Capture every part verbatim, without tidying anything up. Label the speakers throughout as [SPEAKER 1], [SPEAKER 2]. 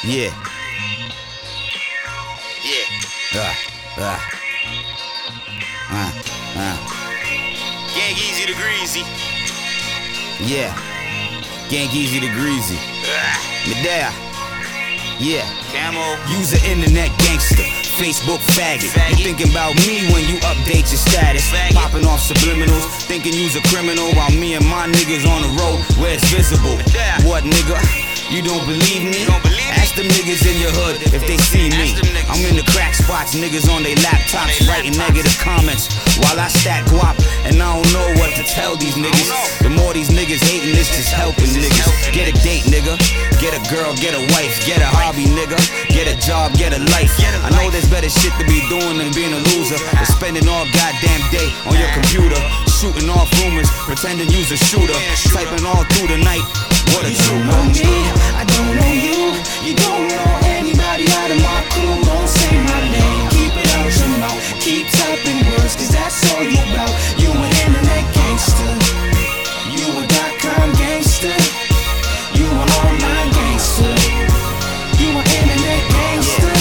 [SPEAKER 1] Yeah. Yeah. Uh, uh. Uh, uh.
[SPEAKER 2] Gang Easy to Greasy.
[SPEAKER 1] Yeah. Gang Easy to Greasy.
[SPEAKER 2] Ah.
[SPEAKER 1] Medea. Yeah.
[SPEAKER 2] Camo.
[SPEAKER 1] Use an internet gangster. Facebook faggot.
[SPEAKER 2] Faggot.
[SPEAKER 1] You thinking about me when you update your status.
[SPEAKER 2] Faggot.
[SPEAKER 1] Popping off subliminals. Thinking you's a criminal while me and my niggas on the road where it's visible.
[SPEAKER 2] Yeah.
[SPEAKER 1] What nigga? You don't believe me?
[SPEAKER 2] You don't believe me?
[SPEAKER 1] Ask them niggas in your hood if they see me.
[SPEAKER 2] Ask them niggas.
[SPEAKER 1] I'm in the crack spots, niggas on they laptops
[SPEAKER 2] They
[SPEAKER 1] writing
[SPEAKER 2] laptops.
[SPEAKER 1] negative comments while I stack guap, and I don't know what to tell these niggas.
[SPEAKER 2] know.
[SPEAKER 1] The more these niggas hating, this just helping
[SPEAKER 2] This is
[SPEAKER 1] niggas.
[SPEAKER 2] helping
[SPEAKER 1] Get a date, nigga. Get a girl, get a wife, get a hobby, nigga. Get a job, get a life.
[SPEAKER 2] Get a
[SPEAKER 1] I know
[SPEAKER 2] life.
[SPEAKER 1] there's better shit to be doing than being a loser. But spending all goddamn day on your computer, shooting off rumors, pretending you's a shooter,
[SPEAKER 2] Yeah, shooter.
[SPEAKER 1] typing all through the night. What a
[SPEAKER 3] You don't know
[SPEAKER 1] trooper.
[SPEAKER 3] me, I don't know you. You don't know anybody out of my crew. Don't say my name, keep it out your mouth. Keep typing words, cause that's all you about. You an internet gangster, you a dot-com gangster, you an online gangster, you an internet gangster.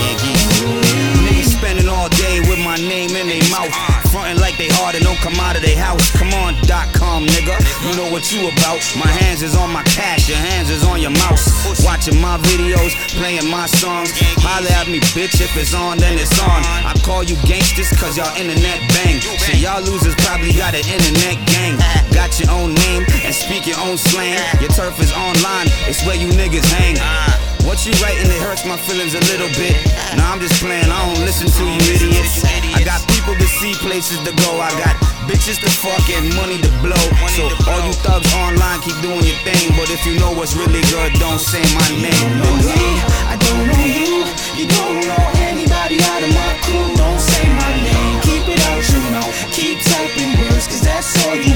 [SPEAKER 1] Niggas spending all day with my name in their mouth, frontin' like they hard and don't come out of their house. Come on, dot com, nigga. You know what you about. My hands is on my cash, your hands is on your mouse. Watching my videos, playing my songs. Holla at me, bitch, if it's on, then it's on. I call you gangsters cause y'all internet bang. Shit, y'all losers probably got an internet gang. Got your own name and speak your own slang. Your turf is online, it's where you niggas hang. What you writing, it hurts my feelings a little bit. Nah, I'm just playing, I don't listen to you idiots. I got people to see, places to go. I got bitches to fuck and money to blow. So all you thugs online, keep doing your thing. But if you know what's really good, don't say my name.
[SPEAKER 3] You don't know me, I don't know you. You don't know anybody out of my crew. Don't say my name, keep it out your mouth. Keep typing words, cause that's all you